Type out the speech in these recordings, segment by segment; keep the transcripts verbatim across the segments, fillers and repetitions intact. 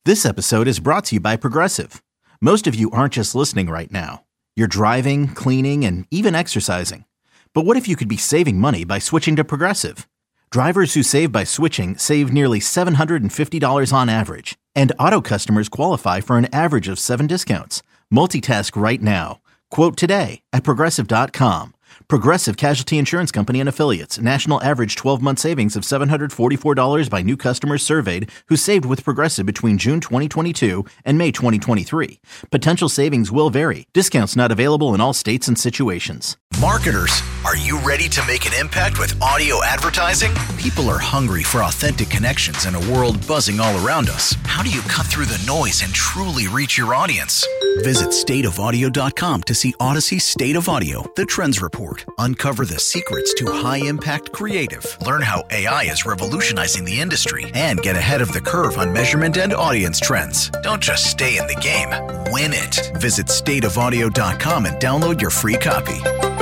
This episode is brought to you by Progressive. Most of you aren't just listening right now. You're driving, cleaning, and even exercising. But what if you could be saving money by switching to Progressive? Drivers who save by switching save nearly seven hundred fifty dollars on average. And auto customers qualify for an average of seven discounts. Multitask right now. Quote today at Progressive dot com. Progressive Casualty Insurance Company and Affiliates. National average twelve-month savings of seven hundred forty-four dollars by new customers surveyed who saved with Progressive between June twenty twenty-two and May twenty twenty-three. Potential savings will vary. Discounts not available in all states and situations. Marketers, are you ready to make an impact with audio advertising? People are hungry for authentic connections in a world buzzing all around us. How do you cut through the noise and truly reach your audience? Visit state of audio dot com to see Odyssey State of Audio, the Trends Report. Uncover the secrets to high-impact creative. Learn how A I is revolutionizing the industry and get ahead of the curve on measurement and audience trends. Don't just stay in the game, win it. Visit state of audio dot com and download your free copy.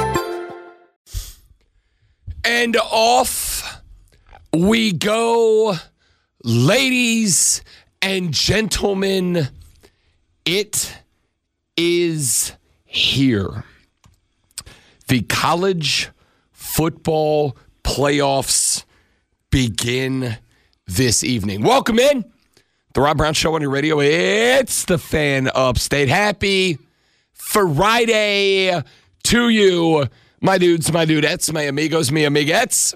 And off we go, ladies and gentlemen. It is here. The college football playoffs begin this evening. Welcome in. The Rob Brown Show on your radio. It's the Fan Upstate. Happy Friday to you, my dudes, my dudettes, my amigos, mi amiguettes.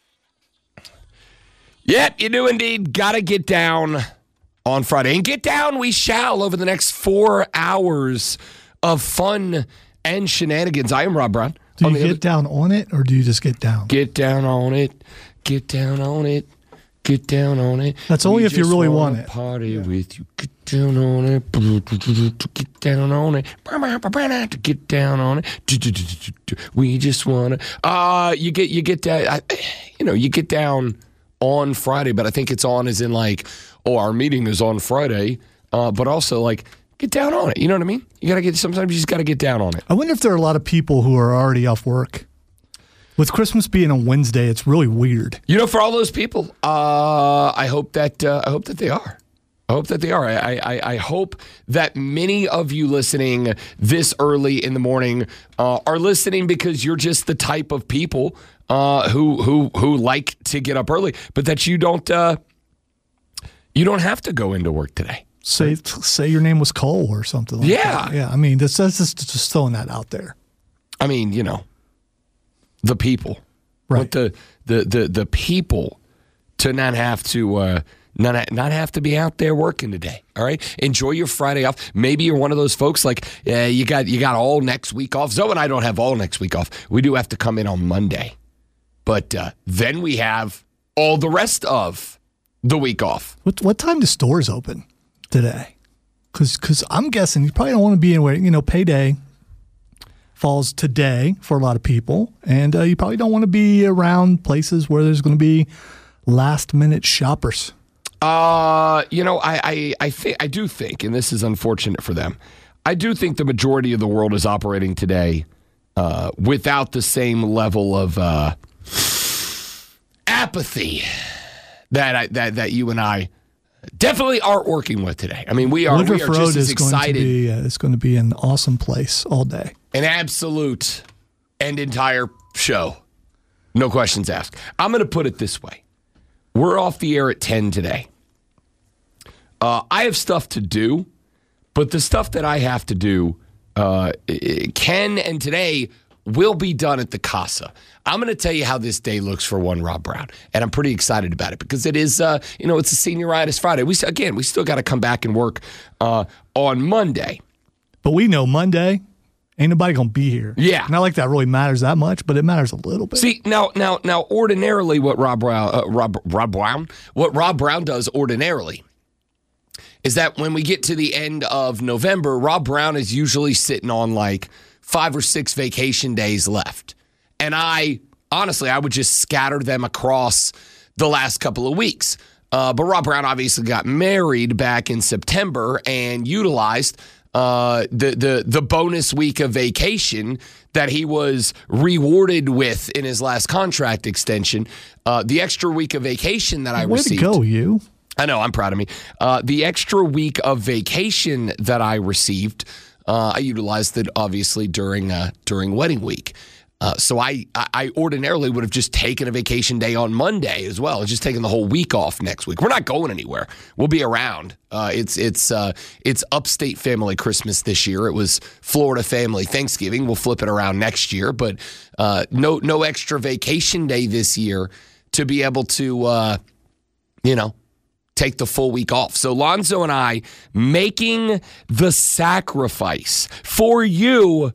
Yep, you do indeed gotta get down on Friday. And get down we shall over the next four hours of fun and shenanigans. I am Rob Brown. Do you get other- down on it, or do you just get down? Get down on it. Get down on it. Get down on it. That's only We if you just really wanna want it. Party yeah. with you. Get down on it. Get down on it. Get down on it. We just wanna. Uh you get you get down. I, you know you get down on Friday, but I think it's on as in like, oh, our meeting is on Friday, uh, but also like. Get down on it. You know what I mean? You gotta get. Sometimes you just gotta get down on it. I wonder if there are a lot of people who are already off work. With Christmas being on Wednesday, it's really weird. You know, for all those people, uh, I hope that uh, I hope that they are. I hope that they are. I, I I hope that many of you listening this early in the morning uh, are listening because you're just the type of people uh, who who who like to get up early, but that you don't uh, you don't have to go into work today. Say say your name was Cole or something like yeah. that. Yeah. I mean, that's, that's just, just throwing that out there. I mean, you know, the people. Right. Want the, the, the, the people to not have to uh, not, not have to be out there working today. All right? Enjoy your Friday off. Maybe you're one of those folks like uh, you got you got all next week off. Zoe and I don't have all next week off. We do have to come in on Monday. But uh, then we have all the rest of the week off. What, what time do stores open today? Because I'm guessing you probably don't want to be anywhere. You know, payday falls today for a lot of people, and uh, you probably don't want to be around places where there's going to be last minute shoppers. Uh, you know, I I I think I do think, and this is unfortunate for them. I do think the majority of the world is operating today uh, without the same level of uh, apathy that I, that that you and I. Definitely aren't working with today. I mean, we are, Woodruff we are Road just as is going excited. To be, uh, it's going to be an awesome place all day. An absolute and entire show. No questions asked. I'm going to put it this way. We're off the air at ten today. Uh, I have stuff to do, but the stuff that I have to do uh, can and today will be done at the Casa. I'm going to tell you how this day looks for one Rob Brown, and I'm pretty excited about it because it is, uh, you know, it's a Senioritis Friday. We again, we still got to come back and work uh, on Monday. But we know Monday, ain't nobody going to be here. Yeah. Not like that really matters that much, but it matters a little bit. See, now, now, now, ordinarily, what Rob Brown, uh, Rob, Rob Brown, what Rob Brown does ordinarily is that when we get to the end of November, Rob Brown is usually sitting on like five or six vacation days left. And I, honestly, I would just scatter them across the last couple of weeks. Uh, but Rob Brown obviously got married back in September and utilized uh, the, the, the bonus week of vacation that he was rewarded with in his last contract extension. Uh, the extra week of vacation that I Way received. to go, you. I know, I'm proud of me. Uh, the extra week of vacation that I received, uh, I utilized it obviously during uh, during wedding week. Uh, so I, I ordinarily would have just taken a vacation day on Monday as well, and just taken the whole week off next week. We're not going anywhere. We'll be around. Uh, it's it's uh, it's upstate family Christmas this year. It was Florida family Thanksgiving. We'll flip it around next year, but uh, no no extra vacation day this year to be able to, uh, you know, take the full week off. So Lonzo and I making the sacrifice for you,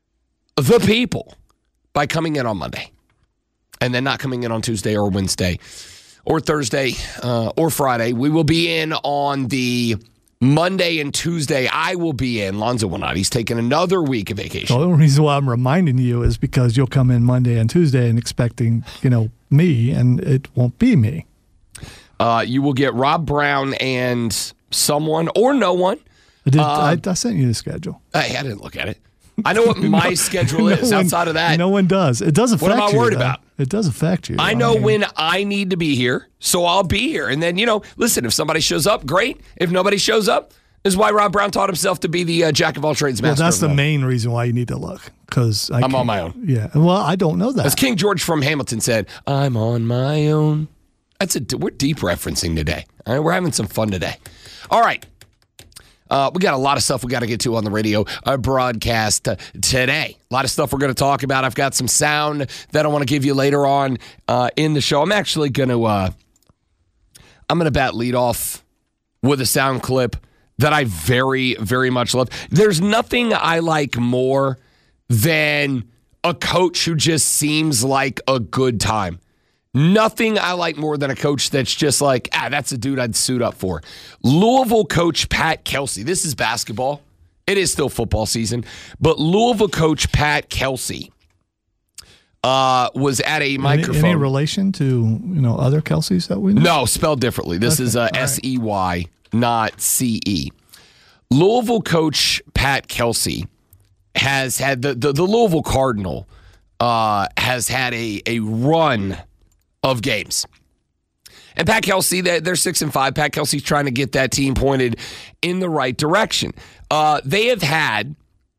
the people, by coming in on Monday and then not coming in on Tuesday or Wednesday or Thursday uh, or Friday. We will be in on the Monday and Tuesday. I will be in. Lonzo will not. He's taking another week of vacation. The only reason why I'm reminding you is because you'll come in Monday and Tuesday and expecting, you know, me, and it won't be me. Uh, you will get Rob Brown and someone or no one. I, did, uh, I, I sent you the schedule. Hey, I didn't look at it. I know what my no, schedule no is. one, Outside of that, no one does. It does affect you. What am I worried though. about? It does affect you. I know I mean, when I need to be here, so I'll be here. And then, you know, listen, if somebody shows up, great. If nobody shows up, this is why Rob Brown taught himself to be the uh, jack of all trades master. Well, that's the of main reason why you need to look. Because I'm on my own. Yeah. Well, I don't know that. As King George from Hamilton said, I'm on my own. That's a we're deep referencing today. All right, we're having some fun today. All right. Uh, we got a lot of stuff we got to get to on the radio uh, broadcast uh, today. A lot of stuff we're going to talk about. I've got some sound that I want to give you later on uh, in the show. I'm actually going to uh, I'm going to bat lead off with a sound clip that I very, very much love. There's nothing I like more than a coach who just seems like a good time. Nothing I like more than a coach that's just like, ah, that's a dude I'd suit up for. Louisville coach Pat Kelsey. This is basketball. It is still football season. But Louisville coach Pat Kelsey uh, was at a microphone. Any, any relation to, you know, other Kelseys that we know? No, spelled differently. This okay. is uh, S E Y, not C E. Louisville coach Pat Kelsey has had, the, the, the Louisville Cardinal uh, has had a, a run of games. And Pat Kelsey, they're six and five. Pat Kelsey's trying to get that team pointed in the right direction. Uh, they have had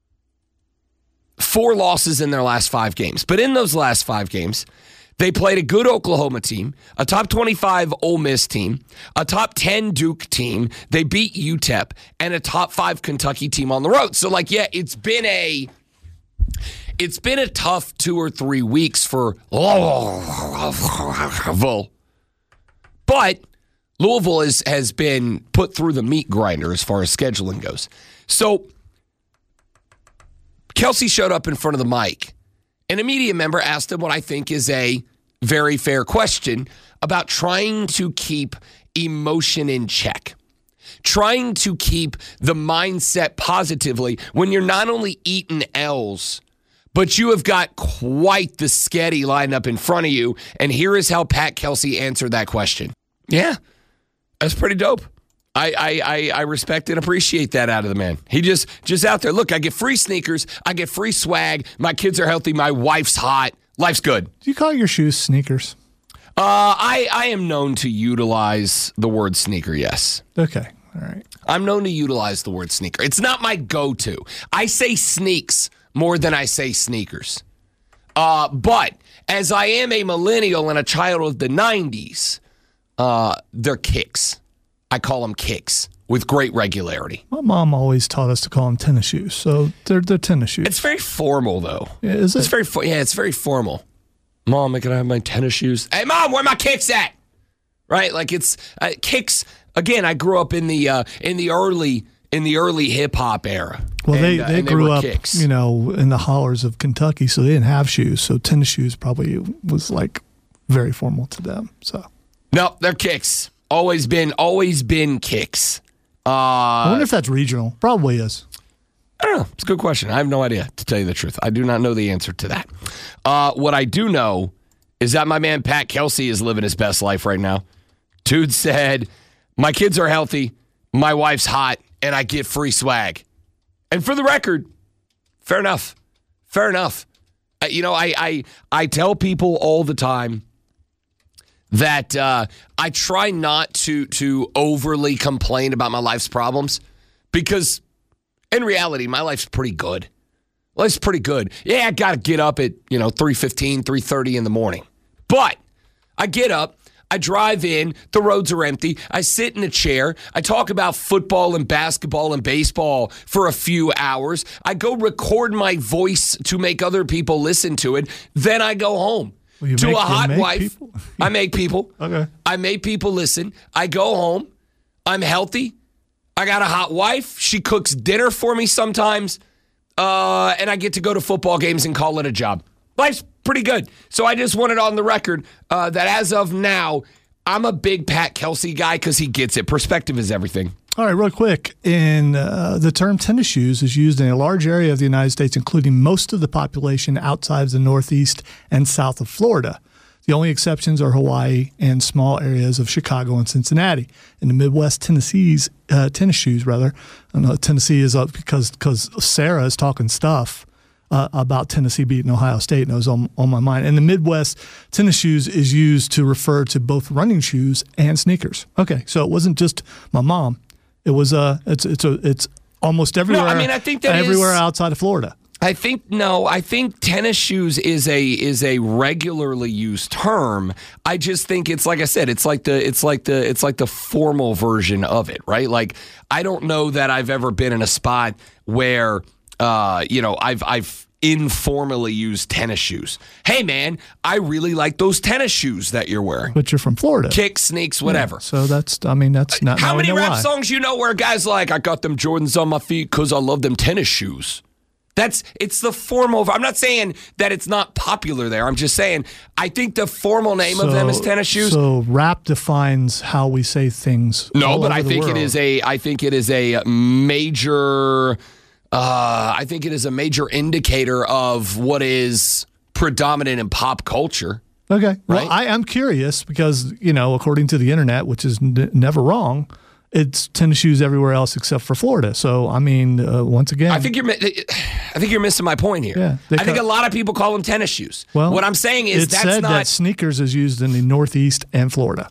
four losses in their last five games. But in those last five games, they played a good Oklahoma team, a top twenty-five Ole Miss team, a top ten Duke team. They beat U T E P, and a top five Kentucky team on the road. So, like, yeah, it's been a... It's been a tough two or three weeks for Louisville. But Louisville is, has been put through the meat grinder as far as scheduling goes. So Kelsey showed up in front of the mic, and a media member asked him what I think is a very fair question about trying to keep emotion in check. Trying to keep the mindset positively when you're not only eating L's, but you have got quite the sketty lined up in front of you. And here is how Pat Kelsey answered that question. Yeah, that's pretty dope. I, I I I respect and appreciate that out of the man. He just just out there. Look, I get free sneakers. I get free swag. My kids are healthy. My wife's hot. Life's good. Do you call your shoes sneakers? Uh, I, I am known to utilize the word sneaker, yes. Okay, all right. I'm known to utilize the word sneaker. It's not my go-to. I say sneaks more than I say sneakers. Uh, but as I am a millennial and a child of the nineties, uh, they're kicks. I call them kicks with great regularity. My mom always taught us to call them tennis shoes, so they're they're tennis shoes. It's very formal, though. Yeah, is it? It's very fo- yeah, it's very formal. Mom, can I have my tennis shoes? Hey, Mom, where are my kicks at? Right, like it's uh, kicks. Again, I grew up in the uh, in the early in the early hip hop era. Well, and, they, uh, they they grew up, kicks. you know, in the hollers of Kentucky, so they didn't have shoes. So tennis shoes probably was like very formal to them. So no, they're kicks. Always been, always been kicks. Uh, I wonder if that's regional. Probably is. I don't know. It's a good question. I have no idea, to tell you the truth. I do not know the answer to that. Uh, what I do know is that my man Pat Kelsey is living his best life right now. Dude said, my kids are healthy, my wife's hot, and I get free swag. And for the record, fair enough. Fair enough. Uh, you know, I, I I tell people all the time that uh, I try not to to overly complain about my life's problems because in reality, my life's pretty good. Life's pretty good. Yeah, I got to get up at, you know, three fifteen, three thirty in the morning. But I get up, I drive in, the roads are empty, I sit in a chair, I talk about football and basketball and baseball for a few hours, I go record my voice to make other people listen to it, then I go home. Well, to make, a hot wife. People? I make people. Okay. I make people listen. I go home. I'm healthy. I got a hot wife. She cooks dinner for me sometimes. Uh, and I get to go to football games and call it a job. Life's pretty good. So I just wanted on the record uh, that as of now, I'm a big Pat Kelsey guy because he gets it. Perspective is everything. All right, real quick. In uh, the term tennis shoes is used in a large area of the United States, including most of the population outside of the Northeast and south of Florida. The only exceptions are Hawaii and small areas of Chicago and Cincinnati. In the Midwest, Tennessee's uh, tennis shoes, rather. I know Tennessee is up because because Sarah is talking stuff uh, about Tennessee beating Ohio State, and it was on, on my mind. In the Midwest, tennis shoes is used to refer to both running shoes and sneakers. Okay, so it wasn't just my mom. It was uh, it's it's a, it's almost everywhere. No, I mean I think that everywhere is, outside of Florida. I think no, I think tennis shoes is a is a regularly used term. I just think it's like I said, it's like the it's like the it's like the formal version of it, right? Like I don't know that I've ever been in a spot where uh, you know, I've I've informally used tennis shoes. Hey man, I really like those tennis shoes that you're wearing. But you're from Florida. Kicks, sneaks, whatever. Yeah, so that's, I mean, that's not. How many rap why. songs you know where guys like, I got them Jordans on my feet because I love them tennis shoes? That's, it's the formal, I'm not saying that it's not popular there. I'm just saying, I think the formal name so, of them is tennis shoes. So rap defines how we say things. No, all but over I the think world. it is a, I think it is a major, uh, I think it is a major indicator of what is predominant in pop culture. Okay. Well, Right? I am curious because, you know, according to the internet, which is n- never wrong, it's tennis shoes everywhere else except for Florida. So, I mean, uh, once again. I think you're, mi- I think you're missing my point here. Yeah, they I think ca- a lot of people call them tennis shoes. well, What I'm saying is it that's said not, that sneakers is used in the Northeast and Florida.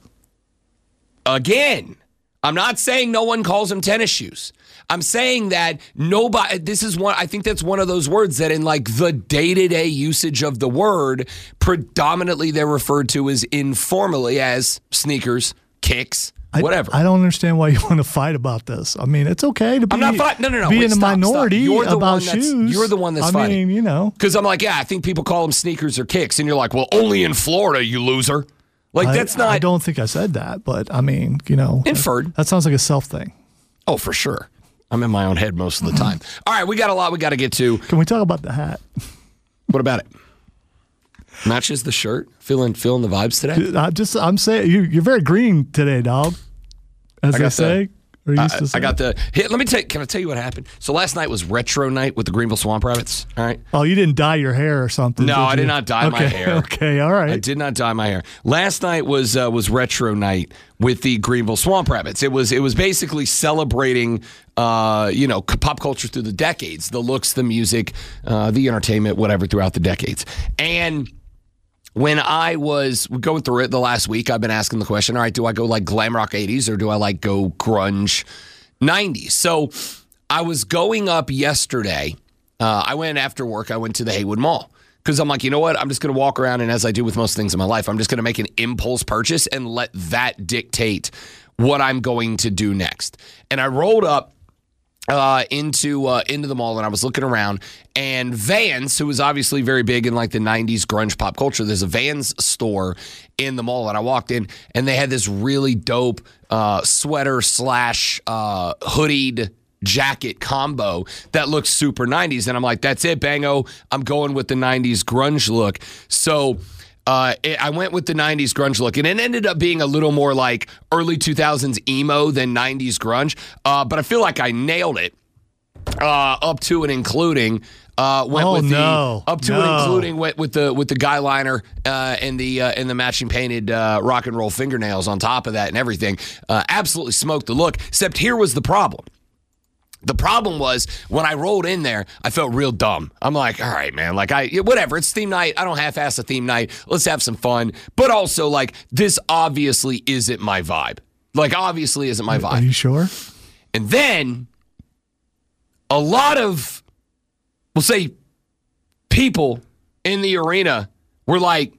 again, I'm not saying no one calls them tennis shoes. I'm saying that nobody, this is one, I think that's one of those words that in like the day-to-day usage of the word, predominantly they're referred to as informally as sneakers, kicks, I, whatever. I don't understand why you want to fight about this. I mean, it's okay to be, I'm not fighting. No, no, no. be Wait, in the stop, minority stop. You're the about one that's- shoes. you're the one that's I fighting. mean, you know. Because I'm like, yeah, I think people call them sneakers or kicks. And you're like, well, only in Florida, you loser. Like, I, that's not. I don't think I said that, but I mean, you know. Inferred. That, that sounds like a self thing. Oh, for sure. I'm in my own head most of the time. All right, we got a lot we got to get to. Can we talk about the hat? What about it? Matches the shirt? Feeling feeling the vibes today? I just, I'm saying, you, you're very green today, dog. As I they got say. the- or used I, to say. I got the. Here, let me tell. Can I tell you what happened? So last night was retro night with the Greenville Swamp Rabbits. All right. Oh, you didn't dye your hair or something? No, did I did you? not dye okay, my hair. Okay, all right. I did not dye my hair. Last night was uh, was retro night with the Greenville Swamp Rabbits. It was it was basically celebrating, uh, you know, c- pop culture through the decades, the looks, the music, uh, the entertainment, whatever throughout the decades. And when I was going through it the last week, I've been asking the question: all right, do I go like glam rock eighties or do I like go grunge nineties? So I was going up yesterday. Uh, I went after work. I went to the Haywood Mall because I'm like, you know what? I'm just going to walk around, and as I do with most things in my life, I'm just going to make an impulse purchase and let that dictate what I'm going to do next. And I rolled up uh, into uh, into the mall, and I was looking around, and Vans, who was obviously very big in like the nineties grunge pop culture, there's a Vans store in the mall, and I walked in, and they had this really dope uh, sweater slash uh, hoodied jacket combo that looks super nineties, and I'm like, that's it, bango, I'm going with the nineties grunge look. So uh, it, I went with the nineties grunge look, and it ended up being a little more like early two thousands emo than nineties grunge, uh, but I feel like I nailed it uh, up to and including uh, went Oh, with the no. up to No. and including went with the with the guy liner uh, and the uh, and the matching painted uh, rock and roll fingernails on top of that and everything. Uh, absolutely smoked the look. Except here was the problem. The problem was when I rolled in there, I felt real dumb. I'm like, all right, man, like I, whatever. It's theme night. I don't half-ass a theme night. Let's have some fun. But also, like, this obviously isn't my vibe. Like, obviously isn't my vibe. Are you sure? And then a lot of, we'll say, people in the arena were like,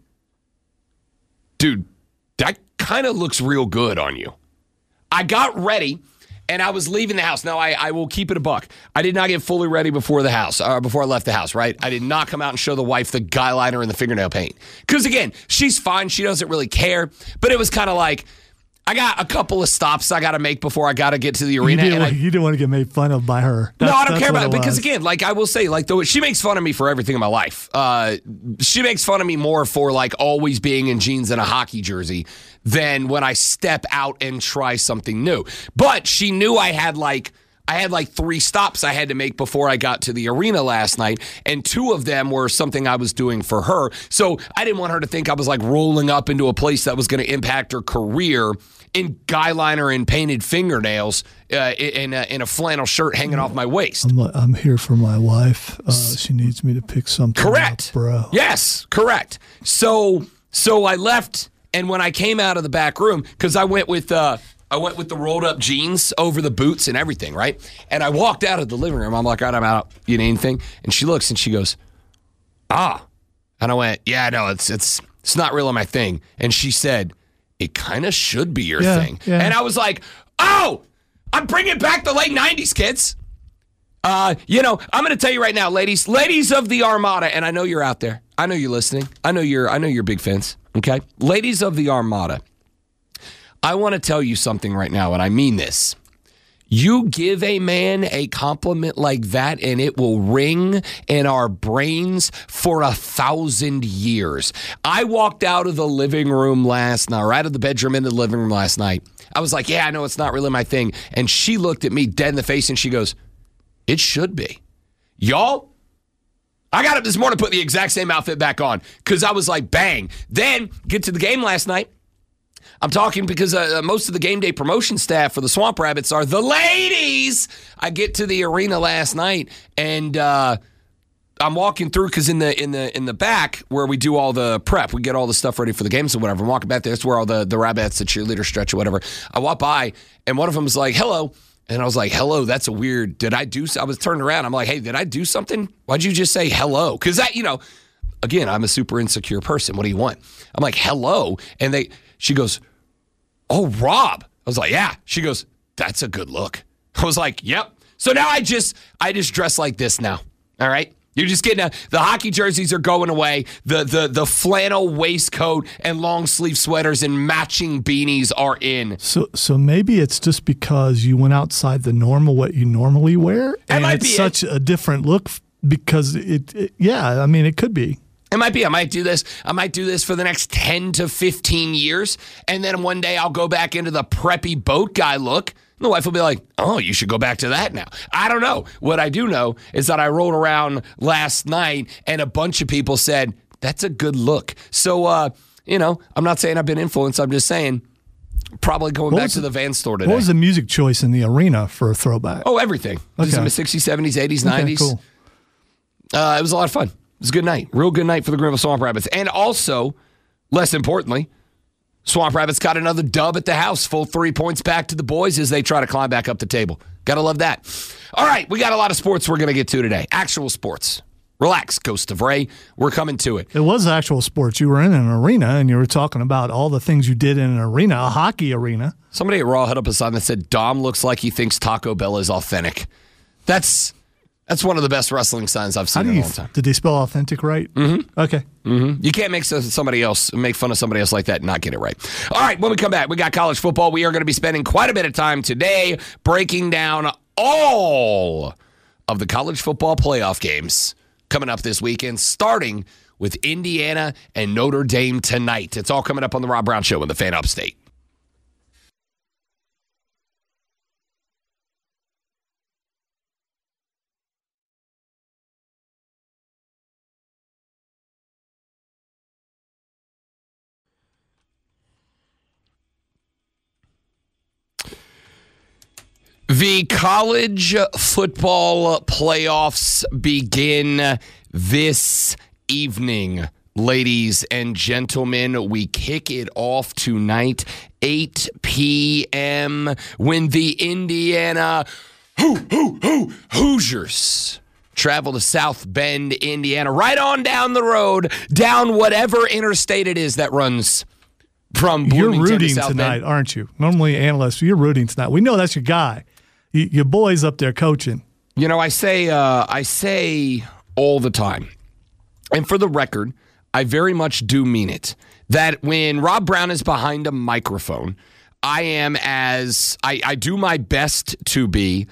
dude, that kind of looks real good on you. I got ready. And I was leaving the house. Now, I, I will keep it a buck. I did not get fully ready before the house, or before I left the house, right? I did not come out and show the wife the guy liner and the fingernail paint. Because, again, she's fine. She doesn't really care. But it was kind of like, I got a couple of stops I got to make before I got to get to the arena. You didn't, and want, I, you didn't want to get made fun of by her. That's, no, I don't care about it. it Because, was. again, like I will say, like though she makes fun of me for everything in my life. Uh, she makes fun of me more for, like, always being in jeans and a hockey jersey than when I step out and try something new. But she knew I had like I had like three stops I had to make before I got to the arena last night, and two of them were something I was doing for her. So I didn't want her to think I was like rolling up into a place that was going to impact her career in guy liner and painted fingernails uh, in, a, in a flannel shirt hanging off my waist. I'm, I'm here for my wife. Uh, she needs me to pick something Correct. up, bro. Yes, correct. So so I left. And when I came out of the back room, because I went with uh, I went with the rolled up jeans over the boots and everything, right? And I walked out of the living room. I'm like, all right, I'm out. You need anything? And she looks and she goes, ah. And I went, yeah, no, it's it's it's not really my thing. And she said, it kind of should be your yeah, thing. Yeah. And I was like, oh, I'm bringing back the late nineties, kids. Uh, you know, I'm going to tell you right now, ladies, ladies of the Armada, and I know you're out there. I know you're listening. I know you're I know you're big fans. Okay? Ladies of the Armada, I want to tell you something right now, and I mean this. You give a man a compliment like that, and it will ring in our brains for a thousand years. I walked out of the living room last night, or out of the bedroom into the living room last night. I was like, yeah, I know it's not really my thing. And she looked at me dead in the face, and she goes, it should be. Y'all, I got up this morning to put the exact same outfit back on because I was like, bang. Then get to the game last night. I'm talking because uh, most of the game day promotion staff for the Swamp Rabbits are the ladies. I get to the arena last night and uh, I'm walking through because in the in the in the back where we do all the prep, we get all the stuff ready for the games or whatever. I'm walking back there. That's where all the the Rabbits, the cheerleader stretch or whatever. I walk by and one of them is like, hello. And I was like, hello, that's a weird, did I do, I was turned around. I'm like, hey, did I do something? Why'd you just say hello? Because that, you know, again, I'm a super insecure person. What do you want? I'm like, hello. And they, she goes, oh, Rob. I was like, yeah. She goes, that's a good look. I was like, yep. So now I just, I just dress like this now. All right. You're just getting a, the hockey jerseys are going away. The the the flannel waistcoat and long sleeve sweaters and matching beanies are in. So so maybe it's just because you went outside the normal what you normally wear, and might it's be such it. a different look because it, it. Yeah, I mean it could be. It might be. I might do this. I might do this for the next ten to fifteen years, and then one day I'll go back into the preppy boat guy look. The wife will be like, oh, you should go back to that now. I don't know. What I do know is that I rolled around last night and a bunch of people said, that's a good look. So, uh, you know, I'm not saying I've been influenced. I'm just saying probably going What back was to the- the Van store today. What was the music choice in the arena for a throwback? Oh, everything. Just Okay. in the sixties, seventies, eighties, Okay, nineties. cool. Uh, it was a lot of fun. It was a good night. Real good night for the Greenville Swamp Rabbits. And also, less importantly, Swamp Rabbits got another dub at the house. Full three points back to the boys as they try to climb back up the table. Gotta love that. All right, we got a lot of sports we're going to get to today. Actual sports. Relax, Ghost of Ray. We're coming to it. It was actual sports. You were in an arena and you were talking about all the things you did in an arena, a hockey arena. Somebody at Raw had up a sign that said, Dom looks like he thinks Taco Bell is authentic. That's that's one of the best wrestling signs I've How seen do in a you? long time. Did they spell authentic right? Mm-hmm. Okay. Mm-hmm. You can't make so- somebody else make fun of somebody else like that and not get it right. All right, when we come back, we got college football. We are going to be spending quite a bit of time today breaking down all of the college football playoff games coming up this weekend, starting with Indiana and Notre Dame tonight. It's all coming up on the Rob Brown Show in the Fan Upstate. The college football playoffs begin this evening, ladies and gentlemen. We kick it off tonight, eight p.m., when the Indiana Hoo, hoo, hoo, Hoosiers travel to South Bend, Indiana, right on down the road, down whatever interstate it is that runs from Bloomington You're rooting to South tonight, Bend. aren't you? Normally, analysts, you're rooting tonight. We know that's your guy. You, your boy's up there coaching. You know, I say, uh, I say all the time, and for the record, I very much do mean it, that when Rob Brown is behind a microphone, I am as, I, I do my best to be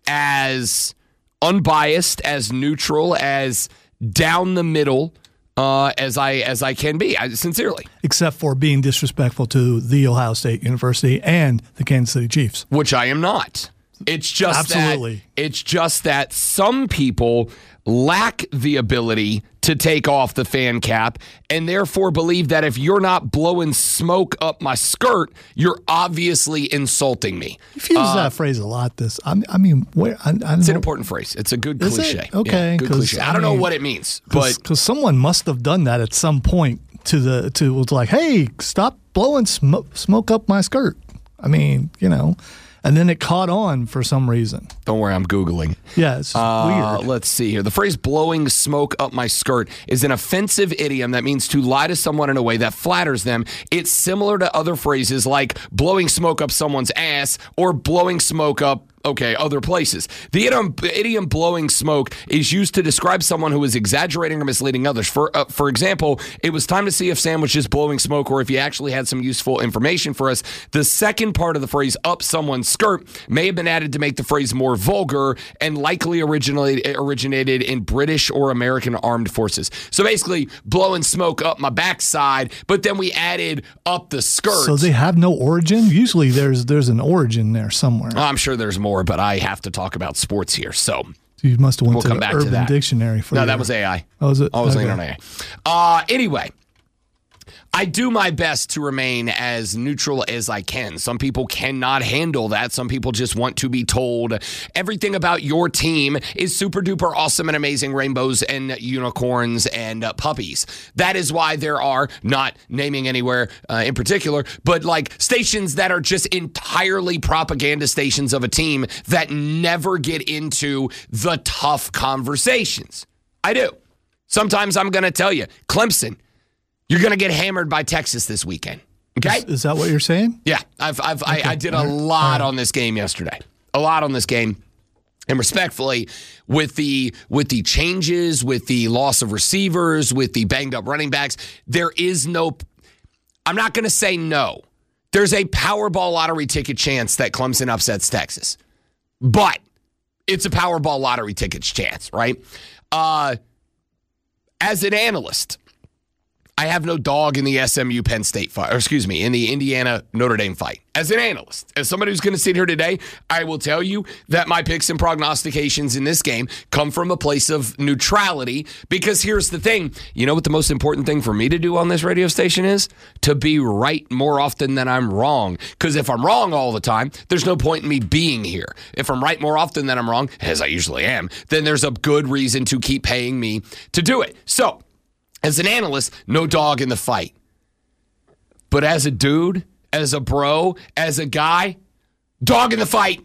as unbiased, as neutral, as down the middle uh, as I as I can be, I, sincerely. Except for being disrespectful to the Ohio State University and the Kansas City Chiefs. Which I am not. It's just Absolutely. that it's just that some people lack the ability to take off the fan cap and therefore believe that if you're not blowing smoke up my skirt, you're obviously insulting me. You've used Uh, that phrase a lot. This, I mean, I mean where? I, I don't It's know. an important phrase. It's a good Is cliche. it? Okay, Yeah, good 'cause, cliche. I don't I know mean, what it means, but because someone must have done that at some point to the to was like, hey, stop blowing smoke, smoke up my skirt. I mean, you know, and then it caught on for some reason. don't worry, I'm Googling. Yeah, it's just Uh, weird. let's see here. The phrase blowing smoke up my skirt is an offensive idiom that means to lie to someone in a way that flatters them. It's similar to other phrases like blowing smoke up someone's ass or blowing smoke up, okay, other places. The idiom, idiom blowing smoke is used to describe someone who is exaggerating or misleading others. For uh, for example, it was time to see if Sam was just blowing smoke or if he actually had some useful information for us. The second part of the phrase up someone's skirt may have been added to make the phrase more vulgar and likely originally originated in British or American armed forces. So basically, blowing smoke up my backside, but then we added up the skirt. So they have no origin. Usually, there's there's an origin there somewhere. I'm sure there's more, but I have to talk about sports here. So You must have went we'll to come the back to Urban that. Dictionary for no, your- that was A I. Oh, was it? I was Okay. leaning on A I. Uh, anyway, I do my best to remain as neutral as I can. Some people cannot handle that. Some people just want to be told everything about your team is super duper awesome and amazing, rainbows and unicorns and uh, puppies. That is why there are, not naming anywhere uh, in particular, but like stations that are just entirely propaganda stations of a team that never get into the tough conversations. I do. Sometimes I'm going to tell you, Clemson, you're going to get hammered by Texas this weekend. Okay? Is, is that what you're saying? Yeah, I've, I've, I, I did a lot on this game yesterday. A lot on this game. And respectfully, with the with the changes, with the loss of receivers, with the banged up running backs, there is no, I'm not going to say no. There's a Powerball lottery ticket chance that Clemson upsets Texas. But it's a Powerball lottery ticket chance, right? Uh, as an analyst, I have no dog in the S M U Penn State fight, or excuse me, in the Indiana Notre Dame fight. As an analyst, as somebody who's going to sit here today, I will tell you that my picks and prognostications in this game come from a place of neutrality, because here's the thing. You know what the most important thing for me to do on this radio station is? To be right more often than I'm wrong. Because if I'm wrong all the time, there's no point in me being here. If I'm right more often than I'm wrong, as I usually am, then there's a good reason to keep paying me to do it. So, as an analyst, no dog in the fight. But as a dude, as a bro, as a guy, dog in the fight.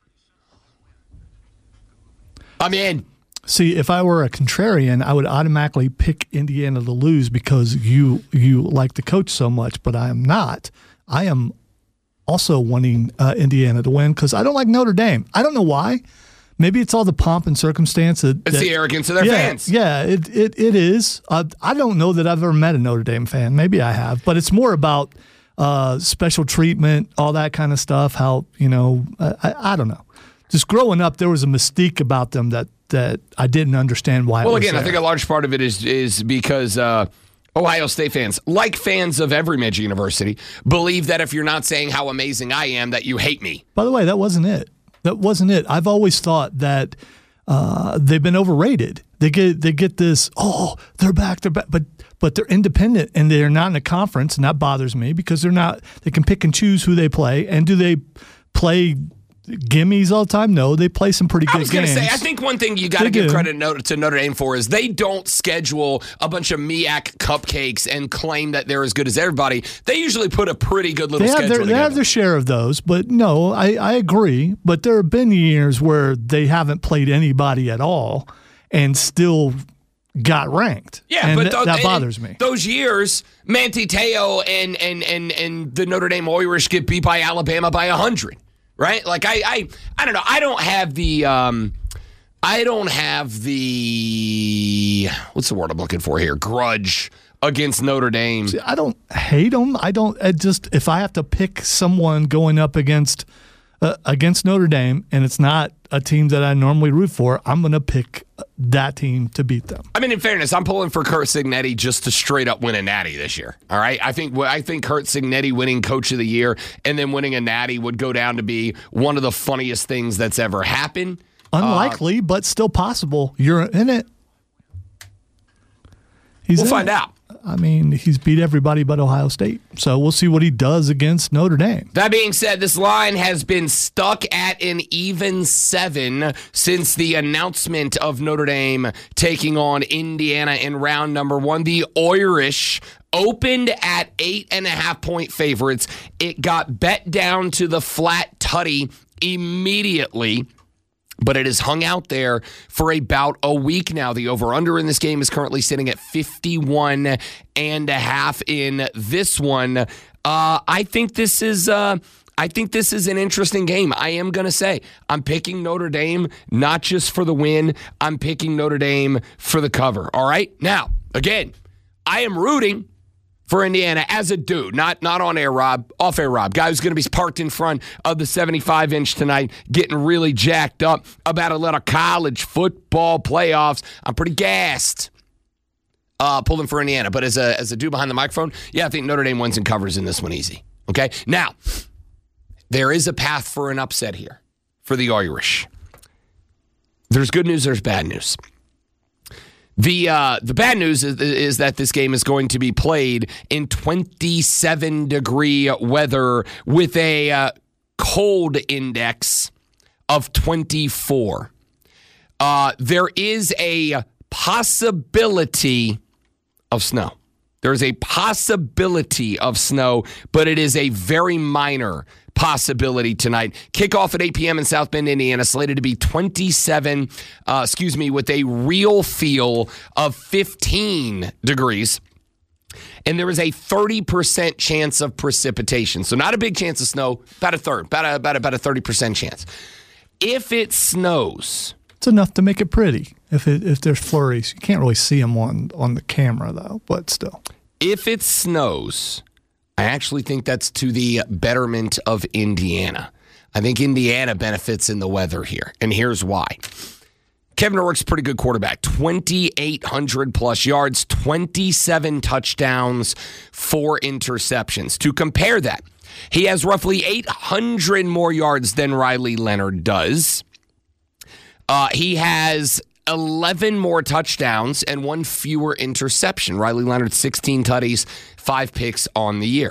I'm in. See, if I were a contrarian, I would automatically pick Indiana to lose because you you like the coach so much, but I am not. I am also wanting uh, Indiana to win because I don't like Notre Dame. I don't know why. Maybe it's all the pomp and circumstance. That, It's that, the arrogance of their yeah, fans. Yeah, it it, it is. Uh, I don't know that I've ever met a Notre Dame fan. Maybe I have, but it's more about uh, special treatment, all that kind of stuff. How, you know, I, I don't know. Just growing up, there was a mystique about them that, that I didn't understand why. Well, it was again, I there. think a large part of it is is because uh, Ohio State fans, like fans of every major university, believe that if you're not saying how amazing I am, that you hate me. By the way, that wasn't it. That wasn't it. I've always thought that uh, they've been overrated. They get they get this, oh, they're back, they're back, but but they're independent and they're not in a conference, and that bothers me because they're not. They can pick and choose who they play, and do they play gimmies all the time? No, they play some pretty good I was going to games. say, I think one thing you got to give credit to Notre Dame for is they don't schedule a bunch of M I A C cupcakes and claim that they're as good as everybody. They usually put a pretty good little they have schedule their, together. They have their share of those, but no, I, I agree. But there have been years where they haven't played anybody at all and still got ranked. Yeah, and but th- th- that bothers me. Those years, Manti Te'o and, and, and, and the Notre Dame Irish get beat by Alabama by one hundred. Right? Like, I, I I don't know. I don't have the, um, I don't have the, what's the word I'm looking for here? Grudge against Notre Dame. See, I don't hate them. I don't, I just, if I have to pick someone going up against, uh, against Notre Dame and it's not a team that I normally root for, I'm going to pick that team to beat them. I mean, in fairness, I'm pulling for Curt Cignetti just to straight up win a natty this year. All right, I think I think Curt Cignetti winning Coach of the Year and then winning a natty would go down to be one of the funniest things that's ever happened. Unlikely, uh, but still possible. You're in it. He's we'll in find it. out. I mean, he's beat everybody but Ohio State. So we'll see what he does against Notre Dame. That being said, this line has been stuck at an even seven since the announcement of Notre Dame taking on Indiana in round number one. The Irish opened at eight and a half point favorites. It got bet down to the flat tutty immediately, but it has hung out there for about a week now. The over-under in this game is currently sitting at fifty-one and a half in this one. Uh, I think this is... Uh, I think this is an interesting game. I am going to say I'm picking Notre Dame not just for the win. I'm picking Notre Dame for the cover. All right? Now, again, I am rooting for Indiana as a dude, not not on air, Rob, off air, Rob. Guy who's going to be parked in front of the seventy-five inch tonight, getting really jacked up about a little college football playoffs. I'm pretty gassed. Uh, pulling for Indiana, but as a as a dude behind the microphone, yeah, I think Notre Dame wins and covers in this one easy. Okay, now there is a path for an upset here for the Irish. There's good news. There's bad news. The uh, the bad news is, is that this game is going to be played in twenty-seven degree weather with a uh, cold index of twenty-four. Uh, there is a possibility of snow. There is a possibility of snow, but it is a very minor possibility tonight. Kickoff at eight p.m. in South Bend, Indiana, slated to be twenty-seven, uh, excuse me, with a real feel of fifteen degrees. And there is a thirty percent chance of precipitation. So not a big chance of snow, about a third, about a, about a, about a thirty percent chance. If it snows... It's enough to make it pretty if it, if there's flurries. You can't really see them on, on the camera, though, but still. If it snows... I actually think that's to the betterment of Indiana. I think Indiana benefits in the weather here, and here's why. Kevin O'Rourke's a pretty good quarterback. twenty-eight hundred plus yards, twenty-seven touchdowns, four interceptions. To compare that, he has roughly eight hundred more yards than Riley Leonard does. Uh, he has eleven more touchdowns and one fewer interception. Riley Leonard, sixteen tutties, five picks on the year.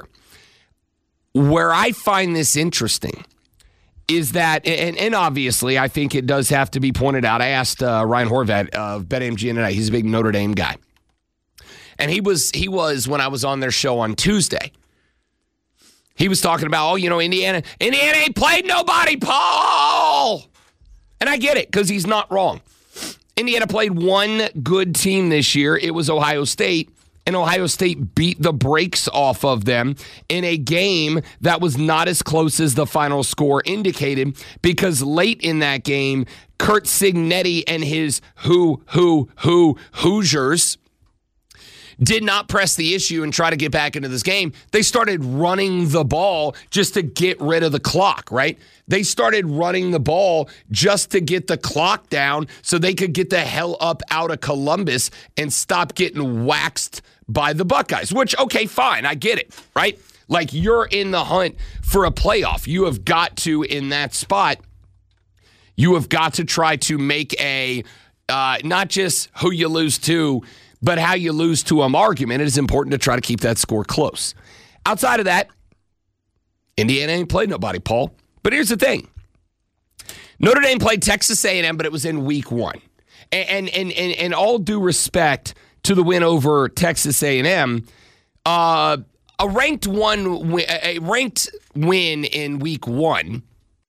Where I find this interesting is that, and, and obviously I think it does have to be pointed out. I asked uh, Ryan Horvat of BetMGM tonight. He's a big Notre Dame guy. And he was, he was, when I was on their show on Tuesday, he was talking about, oh, you know, Indiana, Indiana ain't played nobody, Paul. And I get it, because he's not wrong. Indiana played one good team this year. It was Ohio State, and Ohio State beat the brakes off of them in a game that was not as close as the final score indicated, because late in that game, Curt Cignetti and his who, who, who, Hoosiers did not press the issue and try to get back into this game. They started running the ball just to get rid of the clock, right? They started running the ball just to get the clock down so they could get the hell up out of Columbus and stop getting waxed by the Buckeyes, which, okay, fine, I get it, right? Like, you're in the hunt for a playoff. You have got to, in that spot, you have got to try to make a, uh, not just who you lose to, but how you lose to them argument. It is important to try to keep that score close. Outside of that, Indiana ain't played nobody, Paul. But here's the thing. Notre Dame played Texas A and M, but it was in week one. And and and and all due respect to the win over Texas A and M, uh, a ranked one, a ranked win in week one,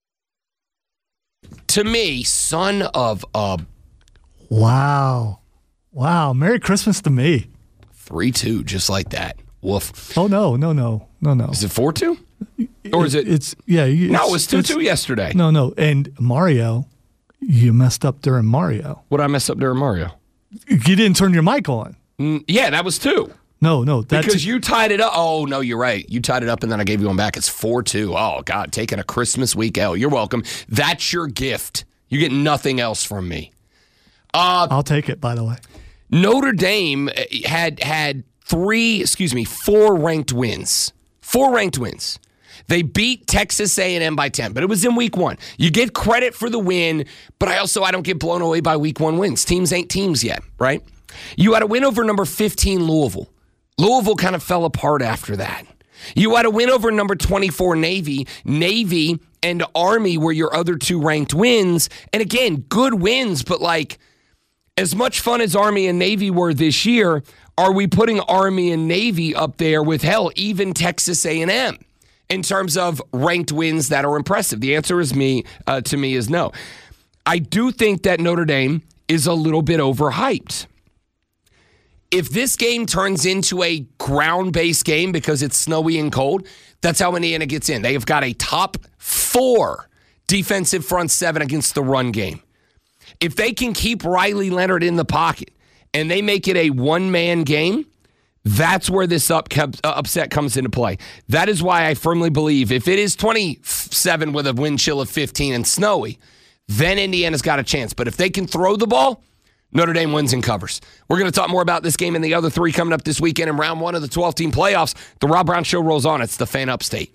to me, son of a wow, wow, Merry Christmas to me. three two, just like that. Woof. Oh no, no, no, no, no. Is it four two? Or is it? It's yeah. It's, no, it was two two yesterday. No, no. And Mario, you messed up during Mario. What did I mess up during Mario? You didn't turn your mic on. Mm, yeah, that was two. No, no. That's, because you tied it up. Oh, no, you're right. You tied it up, and then I gave you one back. It's four two. Oh, God, taking a Christmas week L. You're welcome. That's your gift. You get nothing else from me. Uh, I'll take it, by the way. Notre Dame had had three, excuse me, four ranked wins. Four ranked wins. They beat Texas A and M by ten, but it was in week one. You get credit for the win, but I also, I don't get blown away by week one wins. Teams ain't teams yet, right? You had a win over number fifteen, Louisville. Louisville kind of fell apart after that. You had a win over number twenty-four, Navy. Navy and Army were your other two ranked wins. And again, good wins, but like, as much fun as Army and Navy were this year, are we putting Army and Navy up there with, hell, even Texas A and M? In terms of ranked wins that are impressive? The answer is me uh, to me is no. I do think that Notre Dame is a little bit overhyped. If this game turns into a ground-based game because it's snowy and cold, that's how Indiana gets in. They have got a top four defensive front seven against the run game. If they can keep Riley Leonard in the pocket and they make it a one-man game, that's where this up, uh, upset comes into play. That is why I firmly believe if it is twenty-seven with a wind chill of fifteen and snowy, then Indiana's got a chance. But if they can throw the ball, Notre Dame wins and covers. We're going to talk more about this game and the other three coming up this weekend in round one of the twelve-team playoffs. The Rob Brown Show rolls on. It's the Fan Upstate.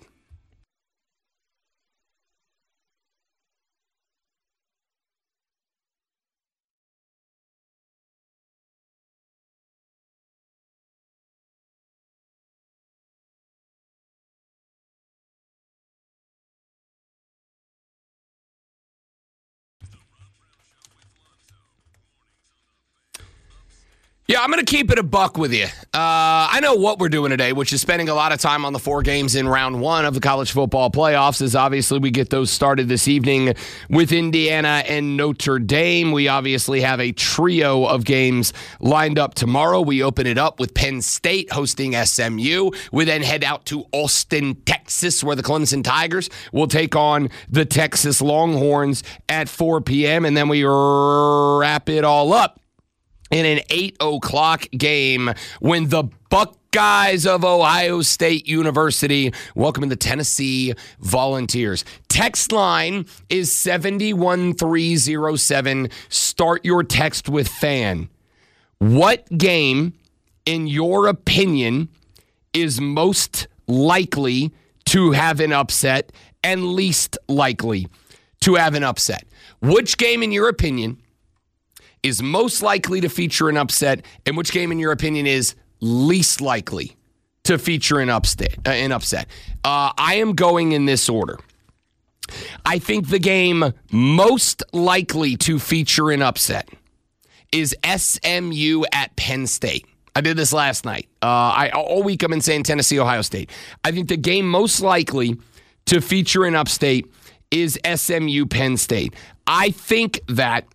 Yeah, I'm going to keep it a buck with you. Uh, I know what we're doing today, which is spending a lot of time on the four games in round one of the college football playoffs, as obviously we get those started this evening with Indiana and Notre Dame. We obviously have a trio of games lined up tomorrow. We open it up with Penn State hosting S M U. We then head out to Austin, Texas, where the Clemson Tigers will take on the Texas Longhorns at four p.m., and then we wrap it all up in an eight o'clock game when the Buckeyes of Ohio State University welcoming the Tennessee Volunteers. Text line is seven one three zero seven. Start your text with FAN. What game, in your opinion, is most likely to have an upset and least likely to have an upset? Which game, in your opinion, is most likely to feature an upset, and which game, in your opinion, is least likely to feature an upset? Uh, an upset. Uh, I am going in this order. I think the game most likely to feature an upset is S M U at Penn State. I did this last night. Uh, I all week I've been saying Tennessee, Ohio State. I think the game most likely to feature an upstate is S M U Penn State. I think that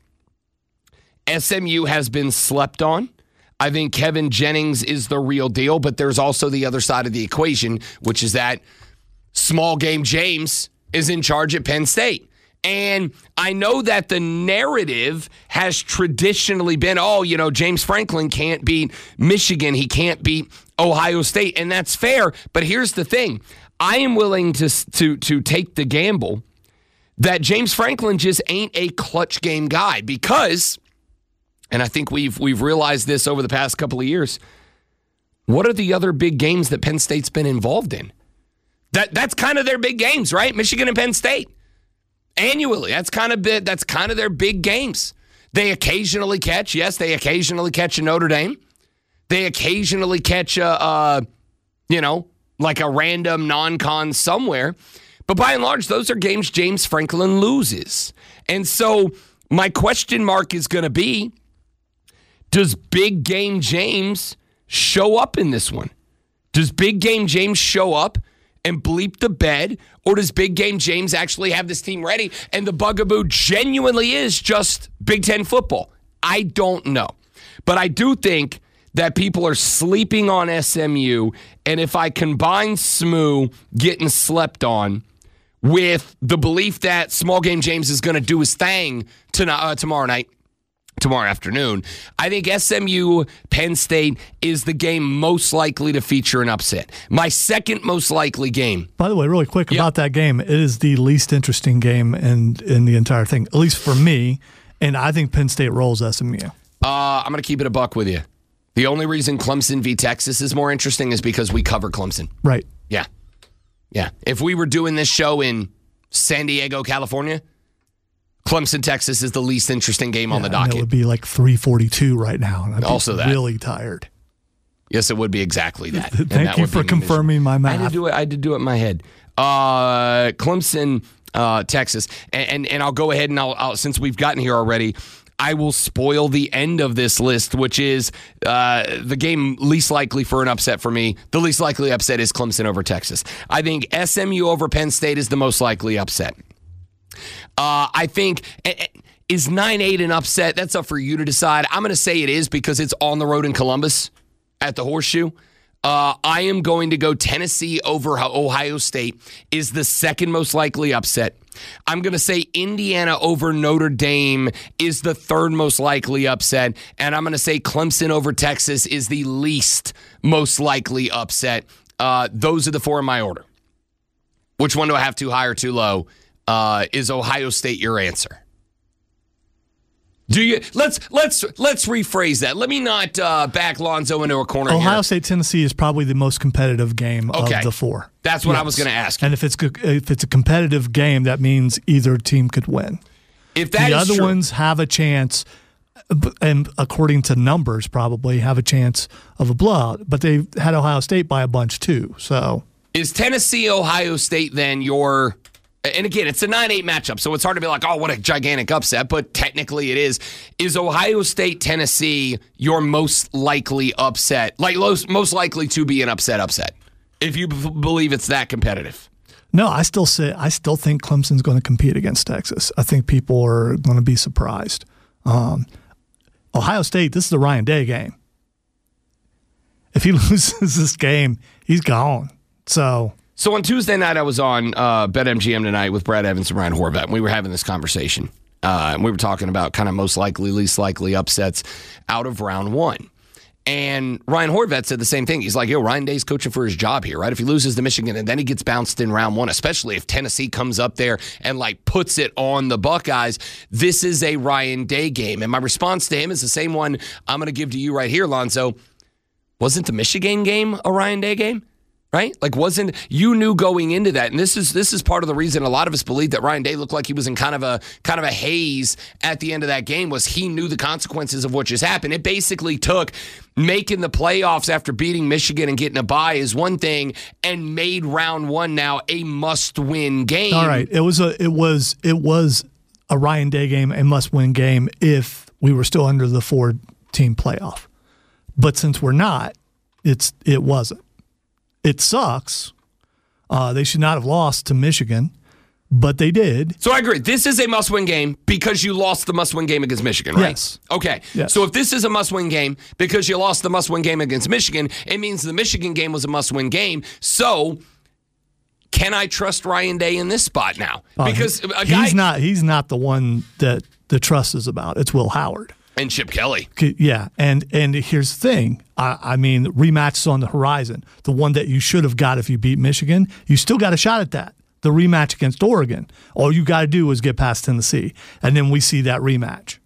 S M U has been slept on. I think Kevin Jennings is the real deal, but there's also the other side of the equation, which is that small game James is in charge at Penn State. And I know that the narrative has traditionally been, oh, you know, James Franklin can't beat Michigan. He can't beat Ohio State. And that's fair. But here's the thing. I am willing to, to, to take the gamble that James Franklin just ain't a clutch game guy because, and I think we've we've realized this over the past couple of years, what are the other big games that Penn State's been involved in? That that's kind of their big games, right? Michigan and Penn State. Annually, that's kind of bit, that's kind of their big games. They occasionally catch, yes, they occasionally catch a Notre Dame. They occasionally catch a, a you know, like a random non-con somewhere. But by and large, those are games James Franklin loses. And so my question mark is going to be, does Big Game James show up in this one? Does Big Game James show up and bleep the bed, or does Big Game James actually have this team ready? And the bugaboo genuinely is just Big Ten football. I don't know. But I do think that people are sleeping on S M U, and if I combine S M U getting slept on with the belief that Small Game James is going to do his thing tonight, uh, tomorrow night, tomorrow afternoon, I think S M U Penn State is the game most likely to feature an upset. My second most likely game. By the way, really quick Yep. about that game, it is the least interesting game in in the entire thing, at least for me. And I think Penn State rolls S M U. Uh, I'm going to keep it a buck with you. The only reason Clemson v. Texas is more interesting is because we cover Clemson. Right. Yeah. Yeah. If we were doing this show in San Diego, California, Clemson, Texas is the least interesting game Yeah, on the and docket. it would be like three forty-two right now. And I'd Also be that. really tired. Yes, it would be exactly that. And Thank that you would for be confirming my miserable. I had math. to do it. I had to do it in my head. Uh, Clemson, uh, Texas, and, and and I'll go ahead and I'll, I'll since we've gotten here already, I will spoil the end of this list, which is uh, the game least likely for an upset for me. The least likely upset is Clemson over Texas. I think S M U over Penn State is the most likely upset. Uh, I think. Is nine eight an upset? That's up for you to decide. I'm going to say it is because it's on the road in Columbus at the Horseshoe. Uh, I am going to go Tennessee over Ohio State is the second most likely upset. I'm going to say Indiana over Notre Dame is the third most likely upset. And I'm going to say Clemson over Texas is the least most likely upset. Uh, those are the four in my order. Which one do I have too high or too low? Uh, is Ohio State your answer? Do you let's let's let's rephrase that. Let me not uh, back Lonzo into a corner. Ohio here. State Tennessee is probably the most competitive game Okay. of the four. That's what I Yes. was going to ask. And if it's go- if it's a competitive game, that means either team could win. If that the is other true, ones have a chance, b- and according to numbers, probably have a chance of a blowout. But they had Ohio State by a bunch too. So is Tennessee Ohio State then your? And again, it's a nine eight matchup, so it's hard to be like, oh, what a gigantic upset, but technically it is. Is Ohio State, Tennessee your most likely upset? Like, most most likely to be an upset upset, if you b- believe it's that competitive? no, I still say I still think Clemson's going to compete against Texas. I think people are going to be surprised. Um, Ohio State, this is the Ryan Day game. If he loses this game, he's gone. So. So on Tuesday night, I was on uh, BetMGM tonight with Brad Evans and Ryan Horvat, and we were having this conversation. Uh, and we were talking about kind of most likely, least likely upsets out of round one. And Ryan Horvat said the same thing. He's like, yo, Ryan Day's coaching for his job here, right? If he loses to Michigan and then he gets bounced in round one, especially if Tennessee comes up there and like puts it on the Buckeyes, this is a Ryan Day game. And my response to him is the same one I'm going to give to you right here, Lonzo. Wasn't the Michigan game a Ryan Day game? Right? Like, wasn't you knew going into that, and this is this is part of the reason a lot of us believe that Ryan Day looked like he was in kind of a kind of a haze at the end of that game, was he knew the consequences of what just happened. It basically took making the playoffs after beating Michigan and getting a bye is one thing, and made round one now a must-win game. All right, it was a it was it was a Ryan Day game, a must-win game if we were still under the four-team playoff. But since we're not, it's it wasn't. It sucks. Uh, they should not have lost to Michigan, but they did. So I agree. This is a must-win game because you lost the must-win game against Michigan, right? Yes. Okay. Yes. So if this is a must-win game because you lost the must-win game against Michigan, it means the Michigan game was a must-win game. So can I trust Ryan Day in this spot now? Because Uh, a guy he's not he's not the one that the trust is about. It's Will Howard. and Chip Kelly. Yeah, and and here's the thing. I, I mean, rematches on the horizon. The one that you should have got if you beat Michigan, you still got a shot at that. The rematch against Oregon. All you got to do is get past Tennessee, and then we see that rematch.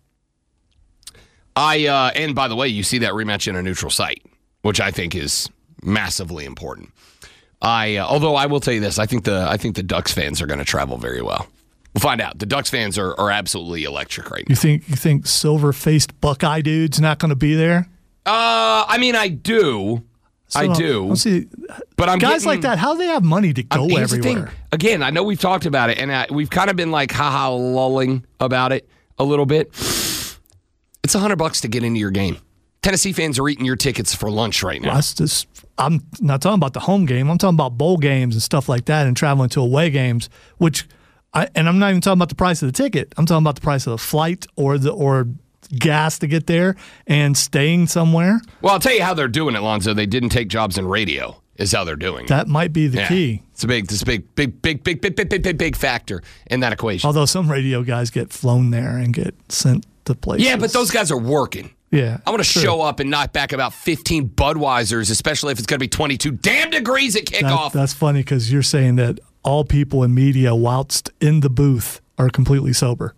I uh, and by the way, you see that rematch in a neutral site, which I think is massively important. I uh, although I will tell you this, I think the I think the Ducks fans are going to travel very well. We'll find out. The Ducks fans are, are absolutely electric right now. You think you think silver faced Buckeye dude's not going to be there? Uh, I mean, I do. So I don't- do. don't see, But I'm guys getting, like that, how do they have money to go I'm- here's the everywhere? thing. Again, I know we've talked about it, and I, we've kind of been like haha lulling about it a little bit. It's a hundred bucks to get into your game. Tennessee fans are eating your tickets for lunch right now. That's just, I'm not talking about the home game. I'm talking about bowl games and stuff like that and traveling to away games, which I, and I'm not even talking about the price of the ticket. I'm talking about the price of the flight or the or gas to get there and staying somewhere. Well, I'll tell you how they're doing it, Lonzo. They didn't take jobs in radio. Is how they're doing it. That might be the Yeah. key. It's a big, this big, big, big, big, big, big, big, big, big factor in that equation. Although some radio guys get flown there and get sent to places. Yeah, but those guys are working. Yeah, I want to true. show up and knock back about fifteen Budweisers, especially if it's going to be twenty-two damn degrees at That- kickoff. that's funny because you're saying that all people in media whilst in the booth are completely sober.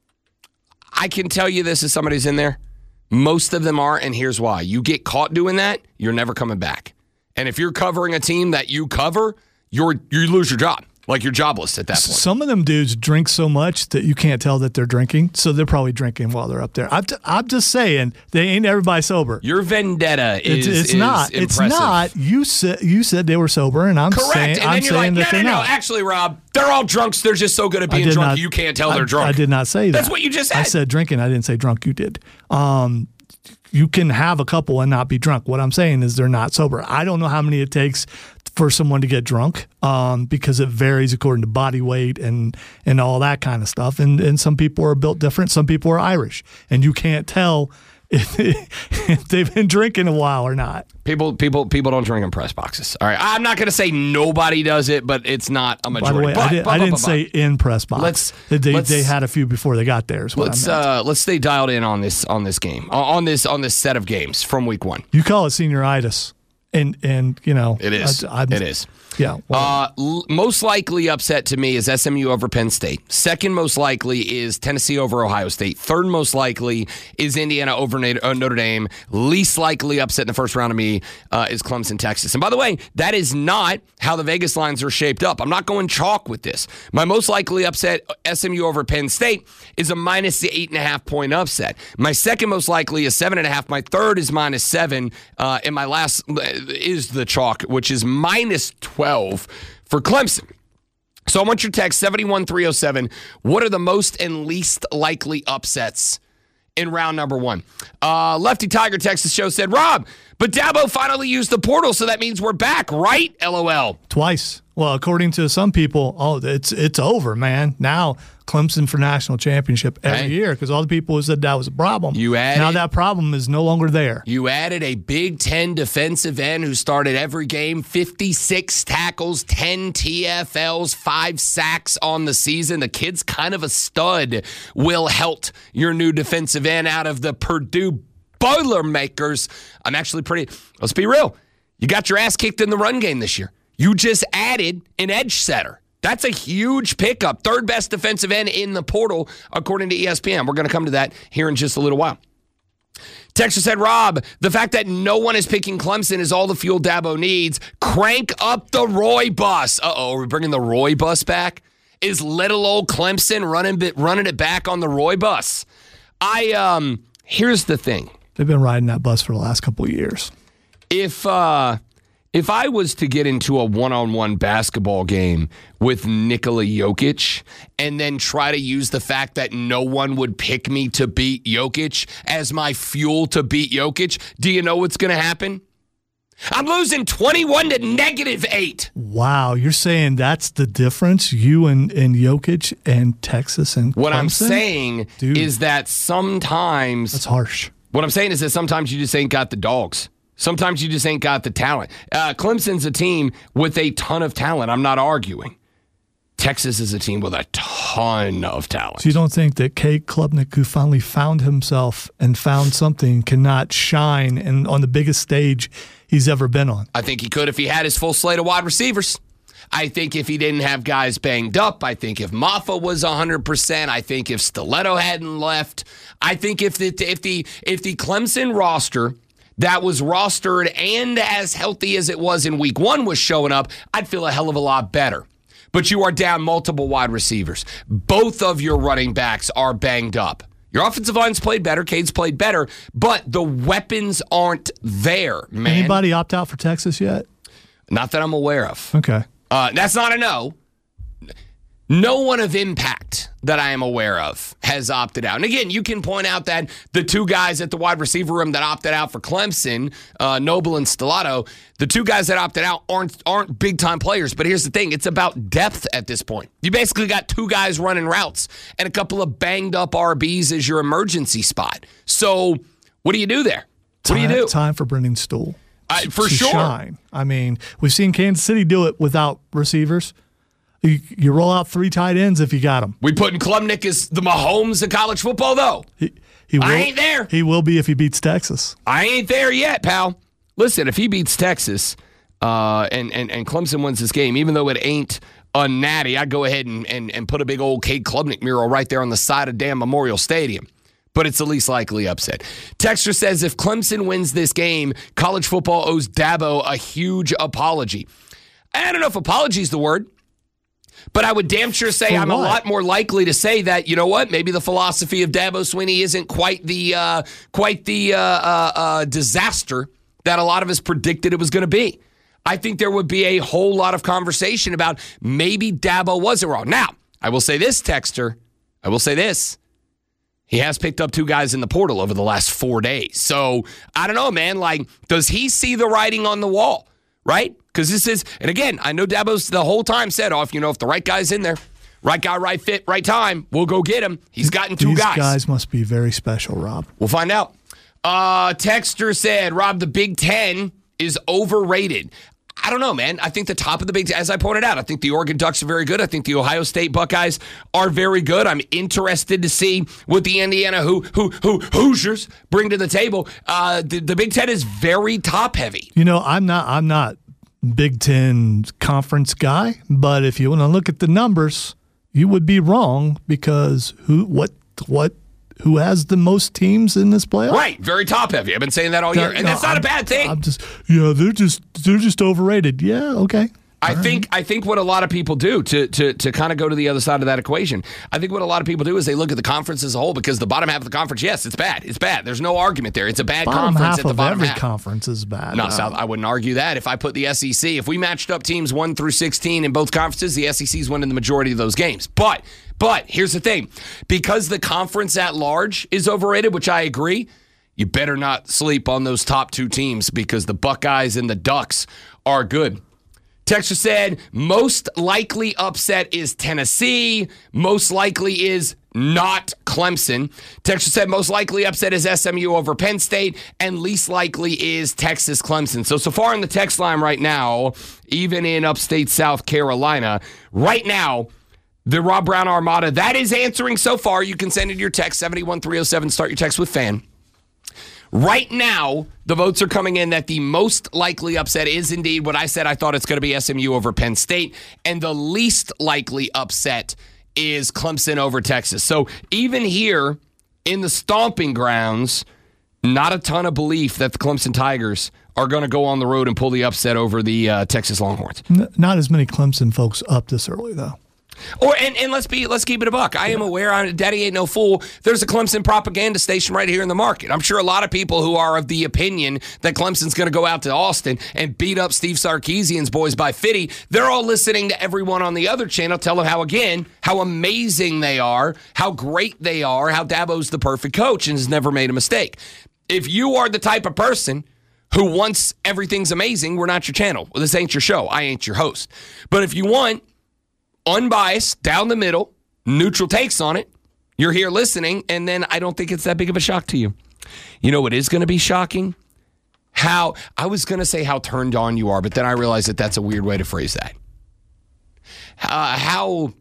I can tell you this as somebody who's in there. Most of them are, and here's why. You get caught doing that, you're never coming back. And if you're covering a team that you cover, you're you lose your job. Like you're jobless at that point. Some of them dudes drink so much that you can't tell that they're drinking, so they're probably drinking while they're up there. I'm, t- I'm just saying, they ain't everybody sober. Your vendetta is It's, it's is not. It's impressive. not. You said you said they were sober, and I'm Correct. saying and then I'm you're saying like, no, that no, they're no. not. Actually, Rob, they're all drunks. They're just so good at I being did drunk, not- you can't tell I- they're drunk. I did not say that. That's what you just said. I said drinking. I didn't say drunk. You did. Um, you can have a couple and not be drunk. What I'm saying is they're not sober. I don't know how many it takes for someone to get drunk um, because it varies according to body weight and and all that kind of stuff. And and some people are built different. Some people are Irish, and you can't tell if, if they've been drinking a while or not. People, people, people don't drink in press boxes. All right, I'm not going to say nobody does it, but it's not a By majority. the way, but, I, did, but, I but, didn't but, say in press box. Let's- they let's- they had a few before they got there. Is what Let's I meant. uh, let's stay dialed in on this on this game on this on this set of games from week one. You call it senioritis, and and you know It is. I, I'm- it is. Yeah. well, Uh, l- most likely upset to me is S M U over Penn State. Second most likely is Tennessee over Ohio State. Third most likely is Indiana over Na- uh, Notre Dame. Least likely upset in the first round of me uh, is Clemson, Texas. And by the way, that is not how the Vegas lines are shaped up. I'm not going chalk with this. My most likely upset, S M U over Penn State, is a minus the eight and a half point upset. My second most likely is seven and a half. My third is minus seven. Uh, and my last is the chalk, which is minus twelve for Clemson. So I want your text, seven one three oh seven. What are the most and least likely upsets in round number one? Uh, Lefty Tiger Texas Show said, Rob, but Dabo finally used the portal, so that means we're back, right? LOL. twice. Well, according to some people, oh, it's it's over, man. Now Clemson for national championship every Hey. year because all the people who said that was a problem. You added- now that problem is no longer there. You added a Big Ten defensive end who started every game, fifty-six tackles, ten T F Ls, five sacks on the season. The kid's kind of a stud. Will Helt, your new defensive end out of the Purdue Boilermakers. I'm actually pretty, let's be real. You got your ass kicked in the run game this year. You just added an edge setter. That's a huge pickup. Third best defensive end in the portal, according to E S P N. We're going to come to that here in just a little while. Texter said, Rob, the fact that no one is picking Clemson is all the fuel Dabo needs. Crank up the Roy bus. Uh-oh, are we bringing the Roy bus back? Is little old Clemson running bit running it back on the Roy bus? I um. Here's the thing. They've been riding that bus for the last couple of years. If uh, if I was to get into a one-on-one basketball game with Nikola Jokic and then try to use the fact that no one would pick me to beat Jokic as my fuel to beat Jokic, do you know what's going to happen? I'm losing twenty-one to negative eight. Wow, you're saying that's the difference, you and, and Jokic and Texas and What I'm Clemson? saying Dude. is that sometimes That's harsh. What I'm saying is that sometimes you just ain't got the dogs. Sometimes you just ain't got the talent. Uh, Clemson's a team with a ton of talent. I'm not arguing. Texas is a team with a ton of talent. So you don't think that Kate Klubnik, who finally found himself and found something, cannot shine and on the biggest stage he's ever been on? I think he could if he had his full slate of wide receivers. I think if he didn't have guys banged up, I think if Maffa was one hundred percent, I think if Stiletto hadn't left, I think if the if the if the Clemson roster that was rostered and as healthy as it was in week one was showing up, I'd feel a hell of a lot better. But you are down multiple wide receivers. Both of your running backs are banged up. Your offensive line's played better. Cade's played better, but the weapons aren't there, man. Anybody opt out for Texas yet? Not that I'm aware of. Okay. Uh, that's not a no. No one of impact that I am aware of has opted out. And again, you can point out that the two guys at the wide receiver room that opted out for Clemson, uh, Noble and Stellato, the two guys that opted out aren't aren't big-time players. But here's the thing. It's about depth at this point. You basically got two guys running routes and a couple of banged-up R Bs as your emergency spot. So what do you do there? What time, do you do? Time for Brendan Stool. Uh, for to sure. Shine. I mean, we've seen Kansas City do it without receivers. You, you roll out three tight ends if you got them. We putting Klubnik as the Mahomes of college football, though. He, he will, I ain't there. He will be if he beats Texas. I ain't there yet, pal. Listen, if he beats Texas uh, and, and, and Clemson wins this game, even though it ain't a natty, I'd go ahead and, and, and put a big old Cade Klubnik mural right there on the side of damn Memorial Stadium. But it's the least likely upset. Texter says if Clemson wins this game, college football owes Dabo a huge apology. I don't know if apology is the word. But I would damn sure say For I'm what? a lot more likely to say that, you know what, maybe the philosophy of Dabo Swinney isn't quite the uh, quite the uh, uh, uh, disaster that a lot of us predicted it was going to be. I think there would be a whole lot of conversation about maybe Dabo wasn't wrong. Now, I will say this, Texter. I will say this. He has picked up two guys in the portal over the last four days. So, I don't know, man. Like, does he see the writing on the wall, right? Because this is, and again, I know Dabo's the whole time said, oh, if you know, if the right guy's in there, right guy, right fit, right time, we'll go get him. He's gotten two These guys. These guys must be very special, Rob. We'll find out. Uh, Texter said, Rob, the Big Ten is overrated. I don't know, man. I think the top of the Big Ten, as I pointed out, I think the Oregon Ducks are very good. I think the Ohio State Buckeyes are very good. I'm interested to see what the Indiana who who who Hoosiers bring to the table. Uh, the, the Big Ten is very top heavy. You know, I'm not. I'm not. Big Ten conference guy, but if you want to look at the numbers, you would be wrong because who, what, what, who has the most teams in this playoff? Right, very top heavy. I've been saying that all year, and No, that's not I'm, a bad thing. I'm just, yeah, they're just, they're just overrated. Yeah, okay. I All think right. I think what a lot of people do to to to kind of go to the other side of that equation, I think what a lot of people do is they look at the conference as a whole because the bottom half of the conference, yes, it's bad. It's bad. There's no argument there. It's a bad bottom conference half at the of bottom every half. conference is bad. No, Uh, South, I wouldn't argue that. If I put the S E C, if we matched up teams one through sixteen in both conferences, the S E C is winning the majority of those games. But but here's the thing. Because the conference at large is overrated, which I agree, you better not sleep on those top two teams because the Buckeyes and the Ducks are good. Texas said, most likely upset is Tennessee. Most likely is not Clemson. Texas said, most likely upset is S M U over Penn State. And least likely is Texas Clemson. So, so far in the text line right now, even in upstate South Carolina, right now, the Rob Brown Armada, that is answering so far. You can send it your text, seven one three oh seven. Start your text with FAN. Right now, the votes are coming in that the most likely upset is indeed what I said. I thought it's going to be S M U over Penn State. And the least likely upset is Clemson over Texas. So even here in the stomping grounds, not a ton of belief that the Clemson Tigers are going to go on the road and pull the upset over the uh, Texas Longhorns. N- not as many Clemson folks up this early, though. Or and, and let's be let's keep it a buck. I am aware, I'm, Daddy ain't no fool. There's a Clemson propaganda station right here in the market. I'm sure a lot of people who are of the opinion that Clemson's going to go out to Austin and beat up Steve Sarkisian's boys by fifty. They're all listening to everyone on the other channel tell them how, again, how amazing they are, how great they are, how Dabo's the perfect coach and has never made a mistake. If you are the type of person who wants everything's amazing, we're not your channel. Well, this ain't your show. I ain't your host. But if you want unbiased, down the middle, neutral takes on it, you're here listening, and then I don't think it's that big of a shock to you. You know what is going to be shocking? How, I was going to say how turned on you are, but then I realized that that's a weird way to phrase that. Uh, how,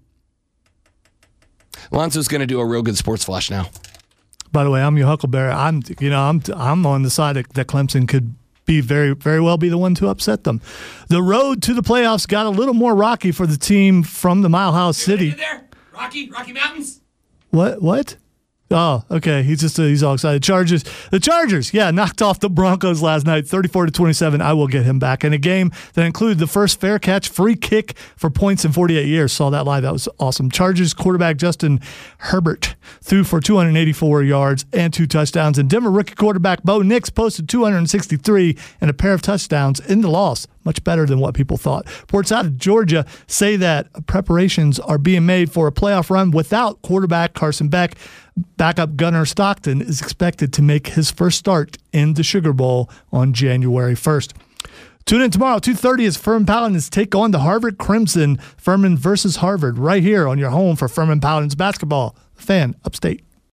Lonzo's going to do a real good sports flash now. By the way, I'm your Huckleberry. I'm, you know, I'm, I'm on the side that, that Clemson could be very, very well be the one to upset them. The road to the playoffs got a little more rocky for the team from the Mile High City. There, Rocky, Rocky Mountains. What? What? Oh, okay. He's just uh, he's all excited. Chargers, the Chargers, yeah, knocked off the Broncos last night, thirty-four to twenty-seven. I will get him back in a game that included the first fair catch free kick for points in forty-eight years. Saw that live. That was awesome. Chargers quarterback Justin Herbert threw for two hundred eighty-four yards and two touchdowns. And Denver rookie quarterback Bo Nix posted two hundred sixty-three and a pair of touchdowns in the loss. Much better than what people thought. Reports out of Georgia say that preparations are being made for a playoff run without quarterback Carson Beck. Backup Gunnar Stockton is expected to make his first start in the Sugar Bowl on January first. Tune in tomorrow, two thirty, as Furman Paladins take on the Harvard Crimson. Furman versus Harvard, right here on your home for Furman Paladins basketball. Fan Upstate.